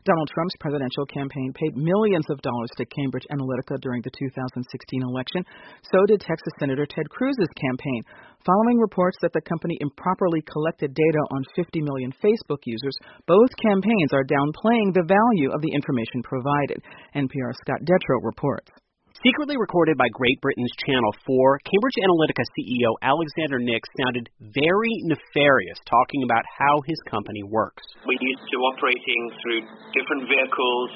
Donald Trump's presidential campaign paid millions of dollars to Cambridge Analytica during the 2016 election. So did Texas Senator Ted Cruz's campaign. Following reports that the company improperly collected data on 50 million Facebook users, both campaigns are downplaying the value of the information provided. NPR's Scott Detrow reports. Secretly recorded by Great Britain's Channel 4, Cambridge Analytica CEO Alexander Nix sounded very nefarious talking about how his company works. We're used to operating through different vehicles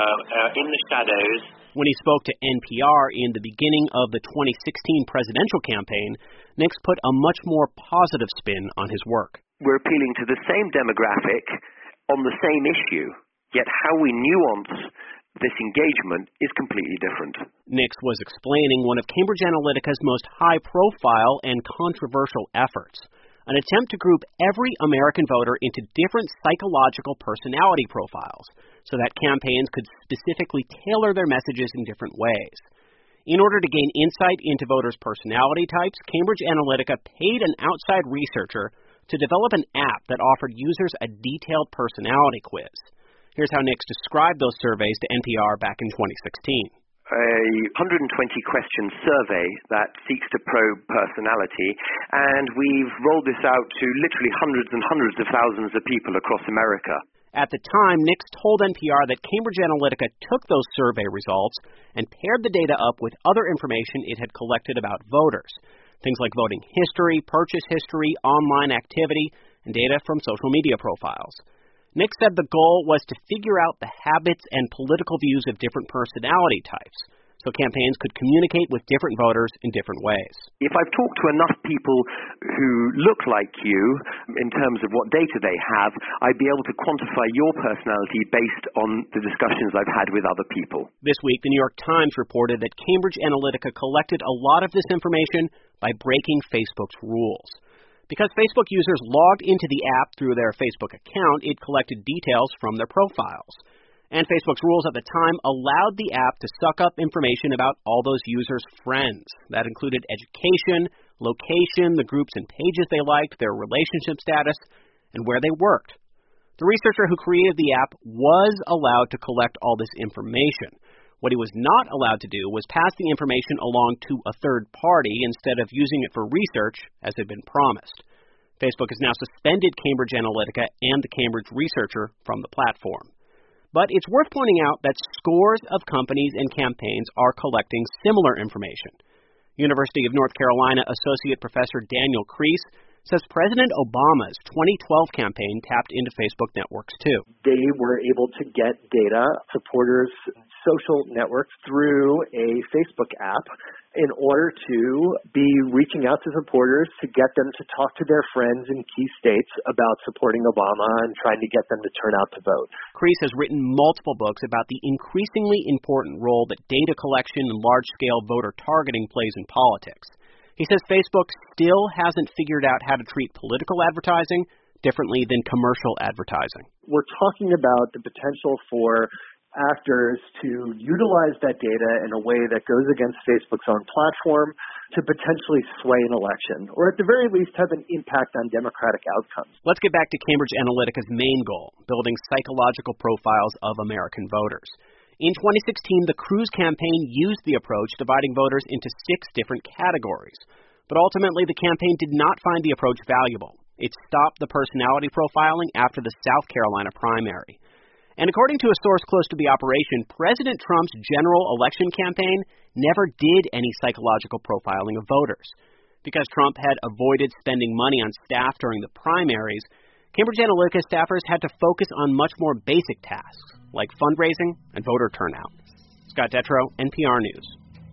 in the shadows. When he spoke to NPR in the beginning of the 2016 presidential campaign, Nix put a much more positive spin on his work. We're appealing to the same demographic on the same issue, yet how we nuance this engagement is completely different. Nix was explaining one of Cambridge Analytica's most high-profile and controversial efforts, an attempt to group every American voter into different psychological personality profiles so that campaigns could specifically tailor their messages in different ways. In order to gain insight into voters' personality types, Cambridge Analytica paid an outside researcher to develop an app that offered users a detailed personality quiz. Here's how Nix described those surveys to NPR back in 2016. A 120-question survey that seeks to probe personality, and we've rolled this out to literally hundreds and hundreds of thousands of people across America. At the time, Nix told NPR that Cambridge Analytica took those survey results and paired the data up with other information it had collected about voters, things like voting history, purchase history, online activity, and data from social media profiles. Nix said the goal was to figure out the habits and political views of different personality types, so campaigns could communicate with different voters in different ways. If I've talked to enough people who look like you in terms of what data they have, I'd be able to quantify your personality based on the discussions I've had with other people. This week, the New York Times reported that Cambridge Analytica collected a lot of this information by breaking Facebook's rules. Because Facebook users logged into the app through their Facebook account, it collected details from their profiles. And Facebook's rules at the time allowed the app to suck up information about all those users' friends. That included education, location, the groups and pages they liked, their relationship status, and where they worked. The researcher who created the app was allowed to collect all this information. What he was not allowed to do was pass the information along to a third party instead of using it for research as had been promised. Facebook has now suspended Cambridge Analytica and the Cambridge researcher from the platform. But it's worth pointing out that scores of companies and campaigns are collecting similar information. University of North Carolina Associate Professor Daniel Kreis says President Obama's 2012 campaign tapped into Facebook networks, too. They were able to get data, supporters' social networks, through a Facebook app in order to be reaching out to supporters to get them to talk to their friends in key states about supporting Obama and trying to get them to turn out to vote. Kreis has written multiple books about the increasingly important role that data collection and large-scale voter targeting plays in politics. He says Facebook still hasn't figured out how to treat political advertising differently than commercial advertising. We're talking about the potential for actors to utilize that data in a way that goes against Facebook's own platform to potentially sway an election, or at the very least have an impact on democratic outcomes. Let's get back to Cambridge Analytica's main goal, building psychological profiles of American voters. In 2016, the Cruz campaign used the approach, dividing voters into 6 different categories. But ultimately, the campaign did not find the approach valuable. It stopped the personality profiling after the South Carolina primary. And according to a source close to the operation, President Trump's general election campaign never did any psychological profiling of voters. Because Trump had avoided spending money on staff during the primaries, Cambridge Analytica staffers had to focus on much more basic tasks, like fundraising and voter turnout. Scott Detrow, NPR News.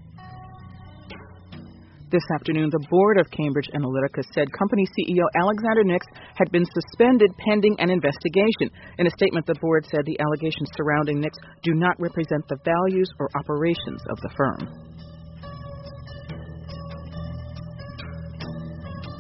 This afternoon, the board of Cambridge Analytica said company CEO Alexander Nix had been suspended pending an investigation. In a statement, the board said the allegations surrounding Nix do not represent the values or operations of the firm.